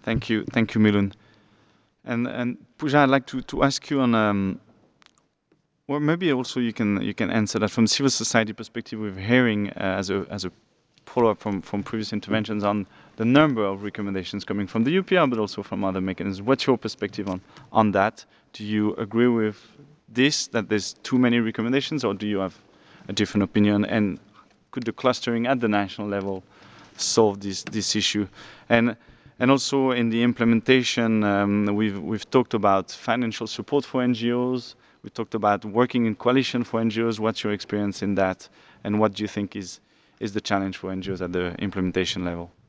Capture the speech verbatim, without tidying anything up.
Thank you, thank you, Milun. And and Pooja, I'd like to, to ask you on, um, or maybe also you can you can answer that from civil society perspective. We're hearing uh, as a as a follow-up from, from previous interventions on the number of recommendations coming from the U P R, but also from other mechanisms. What's your perspective on on that? Do you agree with this, that there's too many recommendations, or do you have a different opinion? And could the clustering at the national level solve this this issue? And and also in the implementation, um, we've we've talked about financial support for N G Os. We talked about working in coalition for N G Os. What's your experience in that, and what do you think is is the challenge for N G Os at the implementation level?